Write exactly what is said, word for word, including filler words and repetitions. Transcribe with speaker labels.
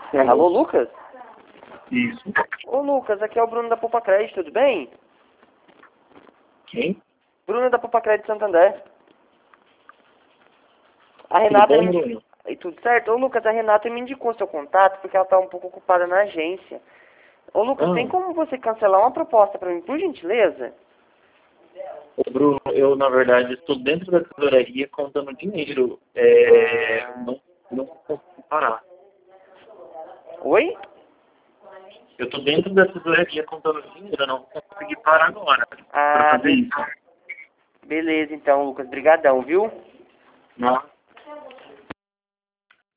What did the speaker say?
Speaker 1: Alô, Lucas?
Speaker 2: Isso.
Speaker 1: Ô, Lucas, aqui é o Bruno da Poupa Crédito, tudo bem?
Speaker 2: Quem?
Speaker 1: Bruno da Poupa Crédito Santander. A
Speaker 2: Tudo
Speaker 1: Renata
Speaker 2: bom,
Speaker 1: me...
Speaker 2: Bruno?
Speaker 1: E tudo certo? Ô, Lucas, a Renata me indicou seu contato porque ela tá um pouco ocupada na agência. Ô, Lucas,
Speaker 2: Ah,
Speaker 1: tem como você cancelar uma proposta pra mim, por gentileza?
Speaker 2: ô, Bruno, eu, na verdade, estou dentro da tesouraria contando dinheiro. É, não, não consigo parar.
Speaker 1: Oi?
Speaker 2: Eu estou dentro da tesouraria contando dinheiro, eu não consegui parar agora para
Speaker 1: Ah,
Speaker 2: fazer
Speaker 1: be...
Speaker 2: isso.
Speaker 1: beleza então, Lucas. Brigadão, viu?
Speaker 2: Não.